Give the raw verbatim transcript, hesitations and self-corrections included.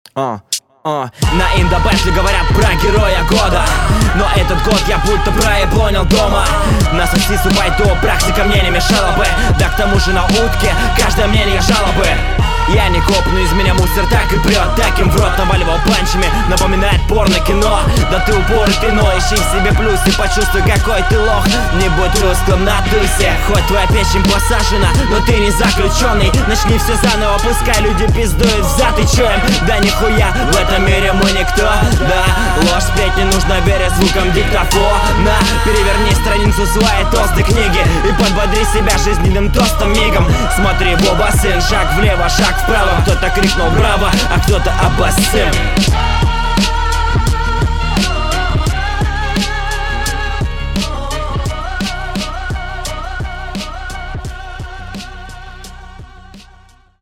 А, а. На Индобэтле говорят про героя года, но этот год я будто проебонил дома. На сосису пойду, практика мне не мешала бы. Да к тому же на утке каждое мнение жалобы. Я не коп, но из меня мусор так и прет. Таким в рот наваливал панчами, напоминает порно-кино. Да ты упоротый, но ищи в себе плюсы. Почувствуй, какой ты лох, не будь русским на тусе. Хоть твоя печень посажена, но ты не заключенный. Начни все заново, пускай люди пиздуют взад. И чё им? Да нихуя, в этом мире мы никто. Да, ложь сплетни нужно верить звуком диктофона. Переверни страницу своей толстой книги и подбодри себя жизненным тостом мигом. Смотри, Боба сын, шаг влево, шаг вправо. Кто-то крикнул браво, а кто-то обоссым.